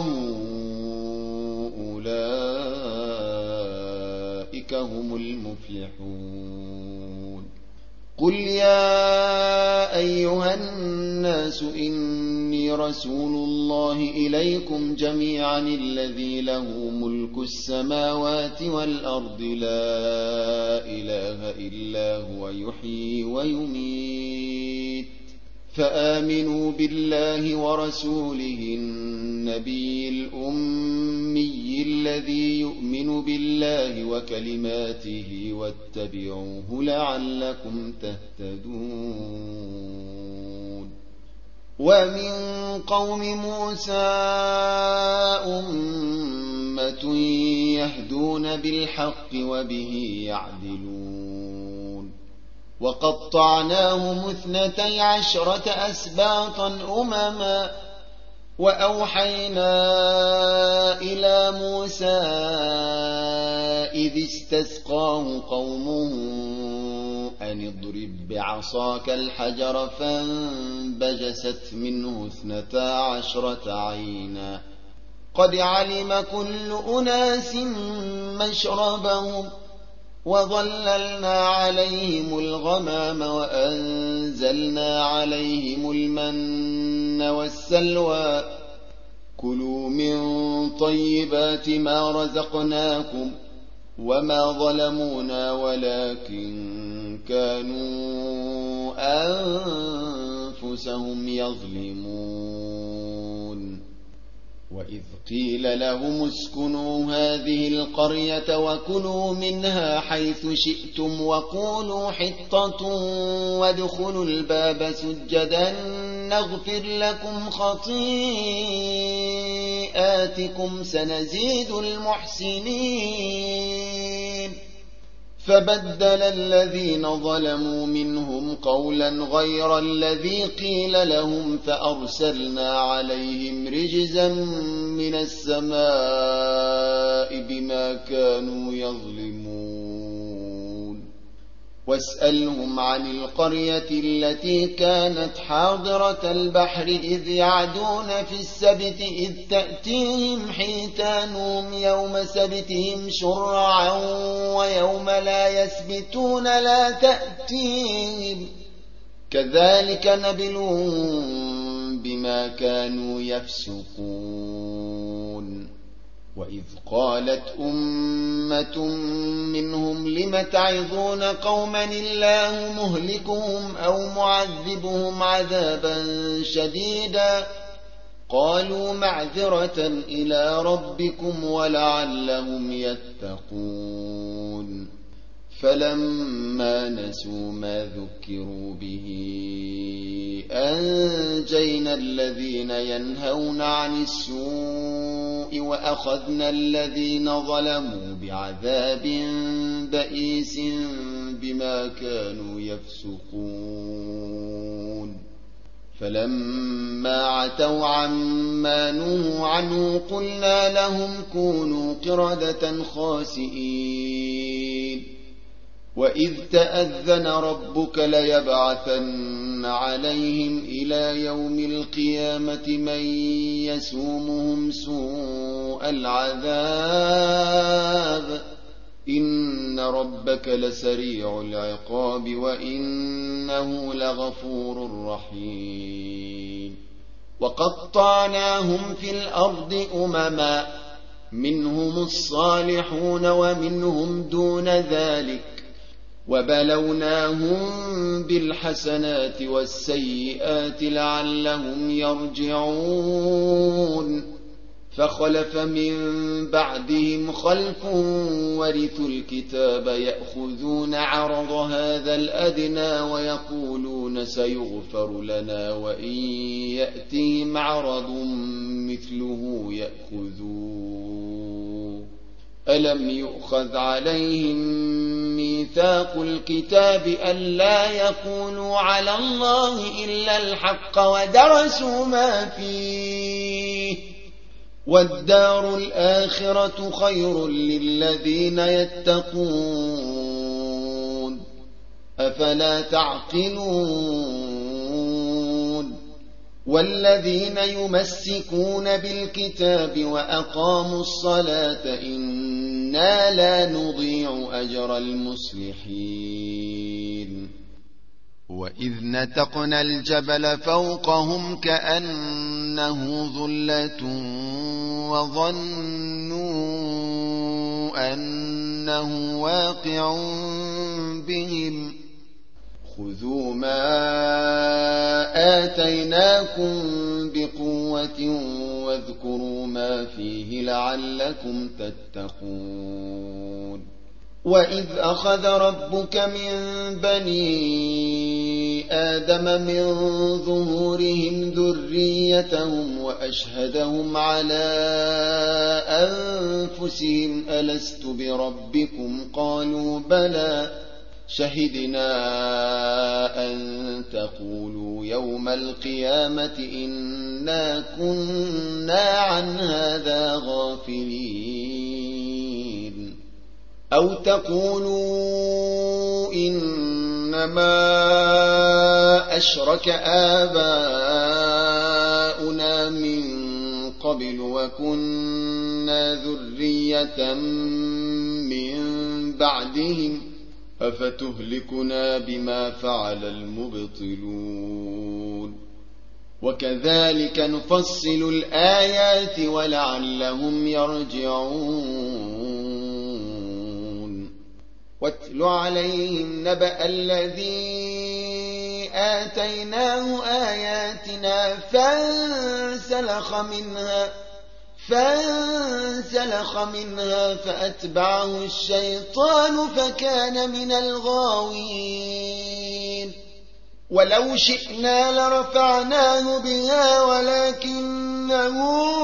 أولئك هم المفلحون. قل يا أيها الناس إني رسول الله إليكم جميعا الذي له ملك السماوات والأرض لا إله إلا هو يحيي ويميت. فآمنوا بالله ورسوله النبي الأمي الذي يؤمن بالله وكلماته واتبعوه لعلكم تهتدون. ومن قوم موسى أمة يهدون بالحق وبه يعدلون. وقطعناهم 12 أسباطا أمما وأوحينا إلى موسى إذ استسقاه قومه أن اضرب بعصاك الحجر فانبجست منه 12 عينا قد علم كل أناس مشربهم وظللنا عليهم الغمام وأنزلنا عليهم المن والسلوى كلوا من طيبات ما رزقناكم وما ظلمونا ولكن كانوا أنفسهم يظلمون وإذ قيل لهم اسكنوا هذه القرية وكلوا منها حيث شئتم وقولوا حطة وادخلوا الباب سجدا نغفر لكم خطيئاتكم سنزيد المحسنين فبدل الذين ظلموا منهم قولا غير الذي قيل لهم فأرسلنا عليهم رجزا من السماء بما كانوا يظلمون واسألهم عن القرية التي كانت حاضرة البحر إذ يعدون في السبت إذ تأتيهم حيتانهم يوم سبتهم شرعا ويوم لا يسبتون لا تأتيهم كذلك نبلوهم بما كانوا يفسقون وإذ قالت أمة منهم لم تعظون قوما الله مهلكهم أو معذبهم عذابا شديدا قالوا معذرة إلى ربكم ولعلهم يتقون فلما نسوا ما ذكروا به أنجينا الذين ينهون عن السوء وأخذنا الذين ظلموا بعذاب بئيس بما كانوا يفسقون فلما عتوا عما نهوا عنه قلنا لهم كونوا قردة خاسئين وإذ تأذن ربك ليبعثن عليهم إلى يوم القيامة من يسومهم سوء العذاب إن ربك لسريع العقاب وإنه لغفور رحيم وقطعناهم في الأرض أمما منهم الصالحون ومنهم دون ذلك وبلوناهم بالحسنات والسيئات لعلهم يرجعون فخلف من بعدهم خلف ورثوا الكتاب يأخذون عرض هذا الأدنى ويقولون سيغفر لنا وإن يأتهم عرض مثله يأخذوه ألم يؤخذ عليهم ميثاق الكتاب ألا يقولوا على الله إلا الحق ودرسوا ما فيه والدار الآخرة خير للذين يتقون أفلا تعقلون والذين يمسكون بالكتاب وأقاموا الصلاة إنا لا نضيع أجر المصلحين وإذ نتقنا الجبل فوقهم كأنه ظلة وظنوا أنه واقع بهم خذوا ما آتيناكم بقوة واذكروا ما فيه لعلكم تتقون وإذ أخذ ربك من بني آدم من ظهورهم ذريتهم وأشهدهم على أنفسهم ألست بربكم قالوا بلى شهدنا أن تقولوا يوم القيامة إنا كنا عن هذا غافلين أو تقولوا إنما أشرك آباؤنا من قبل وكنا ذرية من بعدهم أفتهلكنا بما فعل المبطلون وكذلك نفصل الآيات ولعلهم يرجعون واتل عليهم نبأ الذي آتيناه آياتنا فانسلخ منها فأتبعه الشيطان فكان من الغاوين ولو شئنا لرفعناه بها ولكنه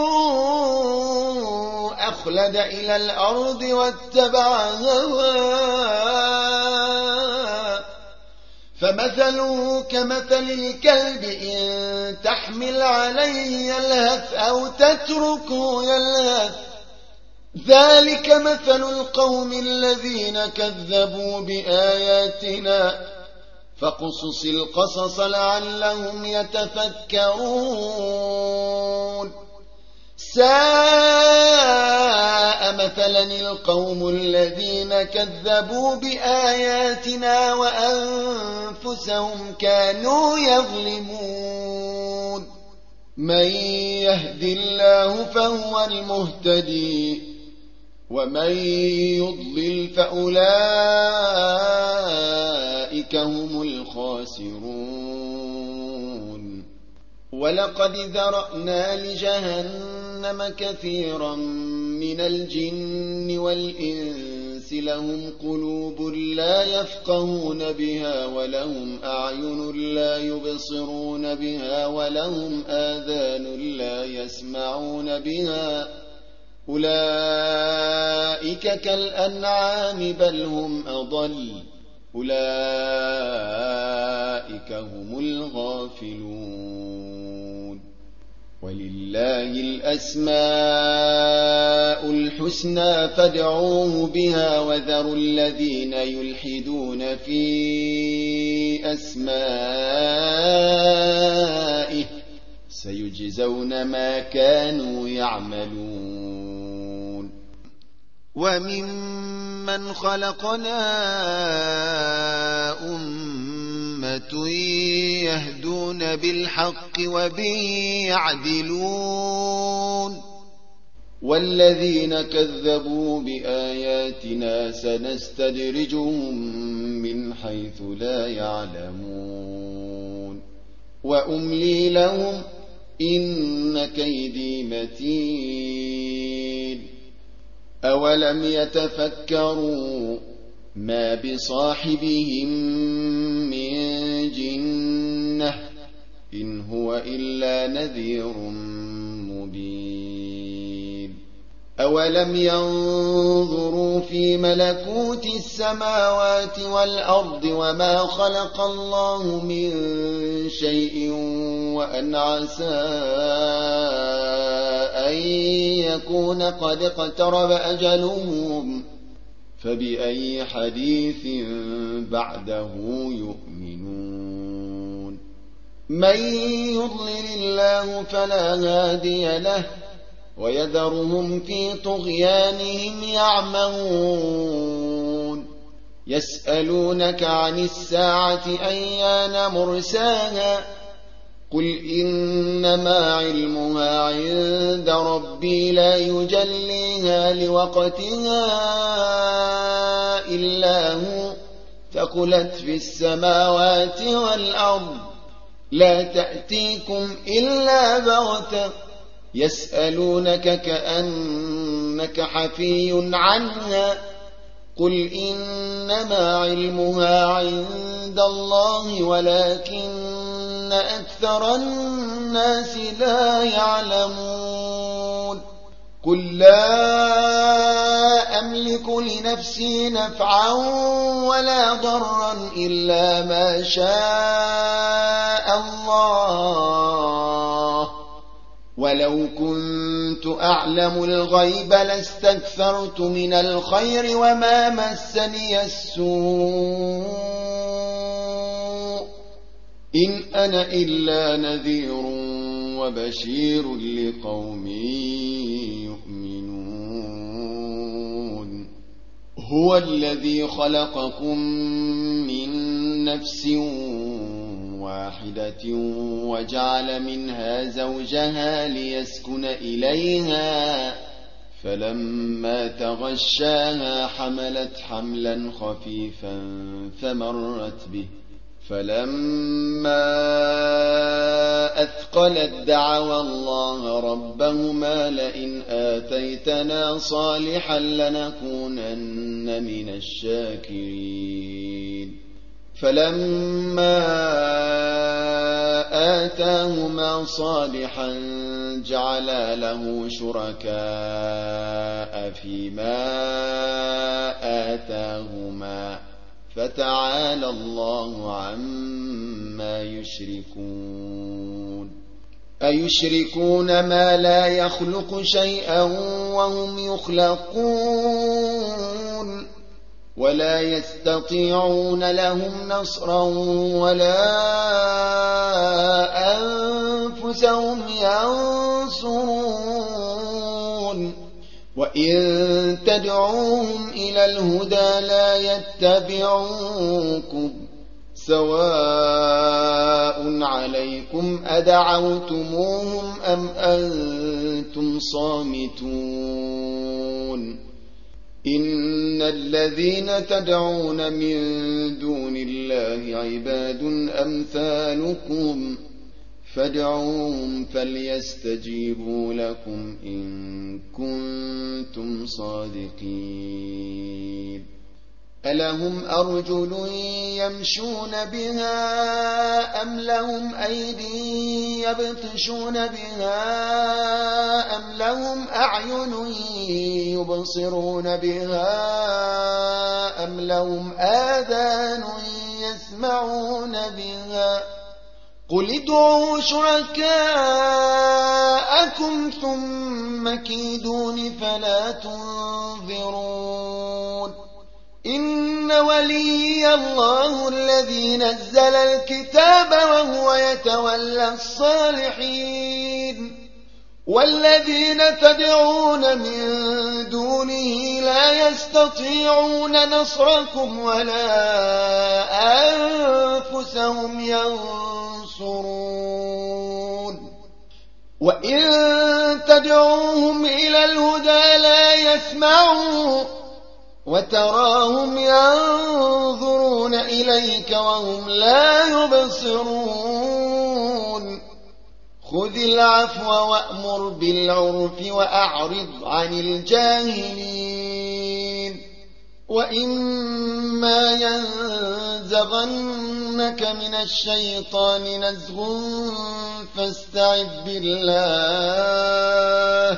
أخلد إلى الأرض واتبع هواه فمثله كمثل الكلب إن تحمل عليه يلهث أو تتركه يلهث ذلك مثل القوم الذين كذبوا بآياتنا فاقصص القصص لعلهم يتفكرون ساء مثلا القوم الذين كذبوا بآياتنا وأنفسهم كانوا يظلمون من يهد الله فهو المهتدي ومن يضلل فأولئك هم الخاسرون ولقد ذرأنا لجهنم كثيرا من الجن والإنس لهم قلوب لا يفقهون بها ولهم أعين لا يبصرون بها ولهم آذان لا يسمعون بها أولئك كالأنعام بل هم أضل أولئك هم الغافلون ولله الأسماء الحسنى فادعوه بها وذروا الذين يلحدون في أسمائه سيجزون ما كانوا يعملون وممن خلقنا أمة يهدون بالحق وبه يعدلون والذين كذبوا بآياتنا سنستدرجهم من حيث لا يعلمون وأملي لهم إن كيدي متين أولم يتفكروا ما بصاحبهم من جنة إن هو إلا نذير مبين أولم ينظروا في ملكوت السماوات والأرض وما خلق الله من شيء وأن عسى أن يكون قد اقترب أجلهم فبأي حديث بعده يؤمنون من يضلل الله فلا هادي له ويذرهم في طغيانهم يعمهون يسألونك عن الساعة أيان مرساها قل إنما علمها عند ربي لا يجليها لوقتها إلا هو ثقلت في السماوات والأرض لا تأتيكم إلا بغتة يسألونك كأنك حفي عنها قل إنما علمها عند الله ولكن أكثر الناس لا يعلمون قل لا أملك لنفسي نفعا ولا ضرا إلا ما شاء الله ولو كنت أعلم الغيب لاستكثرت من الخير وما مسني السوء إن أنا إلا نذير وبشير لقوم يؤمنون هو الذي خلقكم من نفس واحدة وجعل منها زوجها ليسكن إليها فلما تغشاها حملت حملا خفيفا فمرت به فلما أثقلت دعوا الله ربهما لئن آتيتنا صالحا لنكونن من الشاكرين فلما آتاهما صالحا جعلا له شركاء فيما آتاهما فتعالى الله عما يشركون أيشركون ما لا يخلق شيئا وهم يخلقون ولا يستطيعون لهم نصرا ولا أنفسهم ينصرون وإن تدعوهم إلى الهدى لا يتبعوكم سواء عليكم أدعوتموهم أم أنتم صامتون إن الذين تدعون من دون الله عباد أمثالكم فادعوهم فليستجيبوا لكم إن كنتم صادقين ألهم أرجل يمشون بها أم لهم أيدي يبطشون بها أم لهم أعين يبصرون بها أم لهم آذان يسمعون بها قل ادعوا شركاءكم ثم كيدون فلا تنظرون إن ولي الله الذي نزل الكتاب وهو يتولى الصالحين والذين تدعون من دونه لا يستطيعون نصركم ولا أنفسهم ينصرون وإن تدعوهم إلى الهدى لا يسمعون وتراهم ينظرون إليك وهم لا يبصرون خذ العفو وأمر بالعرف وأعرض عن الجاهلين وإما ينزغنك من الشيطان نزغ فاستعذ بالله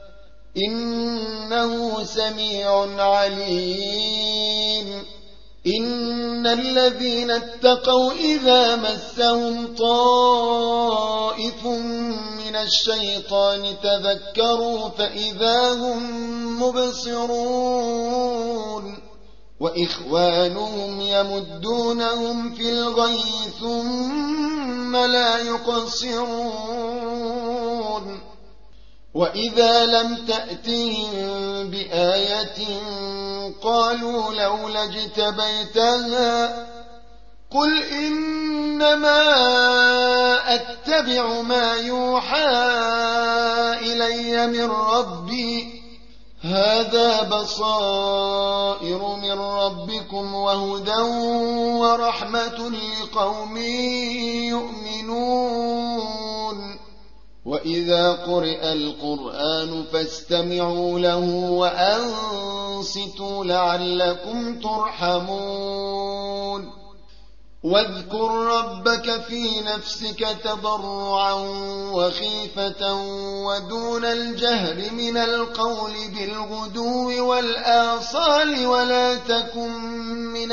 إنه سميع عليم إن الذين اتقوا إذا مسهم طائف من الشيطان تذكروا فإذا هم مبصرون وإخوانهم يمدونهم في الغي ثم لا يقصرون وإذا لم تأتهم بآية قالوا لولا اجتبيتها قل إنما أتبع ما يوحى إلي من ربي هذا بصائر من ربكم وهدى ورحمة لقوم يؤمنون وإذا قرئ القرآن فاستمعوا له وأنصتوا لعلكم ترحمون واذكر ربك في نفسك تضرعا وخيفة ودون الجهر من القول بالغدو والآصال ولا تكن من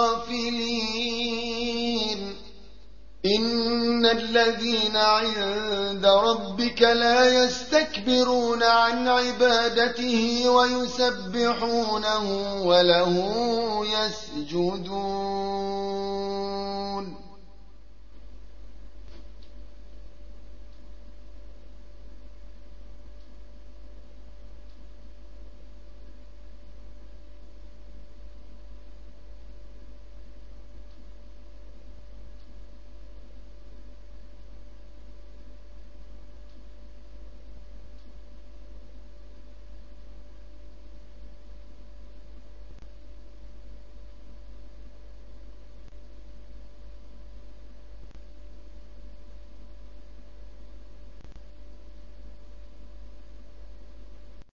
الغافلين إن الذين عند ربك لا يستكبرون عن عبادته ويسبحونه وله يسجدون